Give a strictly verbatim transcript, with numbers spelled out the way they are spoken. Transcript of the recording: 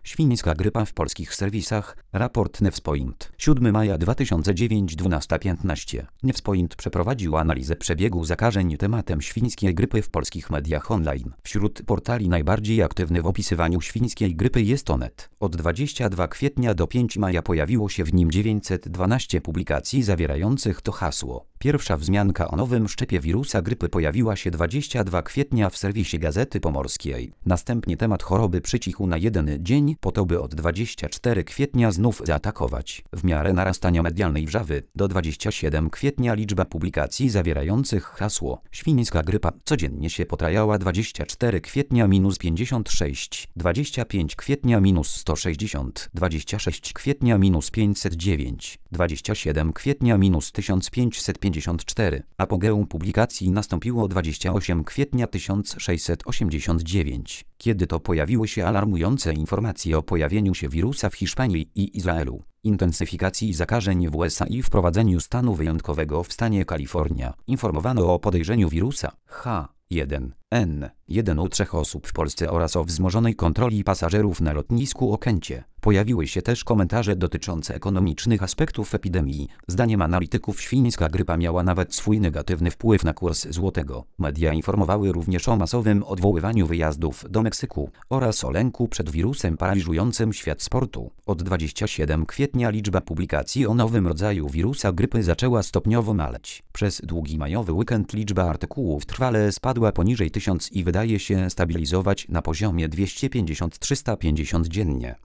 Świńska grypa w polskich serwisach. Raport Newspoint. siódmego maja dwa tysiące dziewiątego, dwunasta piętnaście. Newspoint przeprowadził analizę przebiegu zakażeń tematem świńskiej grypy w polskich mediach online. Wśród portali najbardziej aktywny w opisywaniu świńskiej grypy jest Onet. Od dwudziestego drugiego kwietnia do piątego maja pojawiło się w nim dziewięćset dwanaście publikacji zawierających to hasło. Pierwsza wzmianka o nowym szczepie wirusa grypy pojawiła się dwudziestego drugiego kwietnia w serwisie Gazety Pomorskiej. Następnie temat choroby przycichł na jeden dzień, po to by od dwudziestego czwartego kwietnia znów zaatakować. W miarę narastania medialnej wrzawy, do dwudziestego siódmego kwietnia liczba publikacji zawierających hasło świńska grypa codziennie się potrajała. dwudziestego czwartego kwietnia minus pięćdziesiąt sześć, dwudziestego piątego kwietnia minus sto sześćdziesiąt, dwudziestego szóstego kwietnia minus pięćset dziewięć, dwudziestego siódmego kwietnia minus tysiąc pięćset pięćdziesiąt cztery. Apogeum publikacji nastąpiło dwudziestego ósmego kwietnia tysiąc sześćset osiemdziesiąt dziewięć, kiedy to pojawiły się alarmujące informacje o pojawieniu się wirusa w Hiszpanii i Izraelu, intensyfikacji zakażeń w U S A i wprowadzeniu stanu wyjątkowego w stanie Kalifornia. Informowano o podejrzeniu wirusa H jeden N jeden u trzech osób w Polsce oraz o wzmożonej kontroli pasażerów na lotnisku Okęcie. Pojawiły się też komentarze dotyczące ekonomicznych aspektów epidemii. Zdaniem analityków świńska grypa miała nawet swój negatywny wpływ na kurs złotego. Media informowały również o masowym odwoływaniu wyjazdów do Meksyku oraz o lęku przed wirusem paraliżującym świat sportu. Od dwudziestego siódmego kwietnia liczba publikacji o nowym rodzaju wirusa grypy zaczęła stopniowo maleć. Przez długi majowy weekend liczba artykułów trwale spadła poniżej tysiąc i wydaje się stabilizować na poziomie dwieście pięćdziesiąt do trzystu pięćdziesięciu dziennie.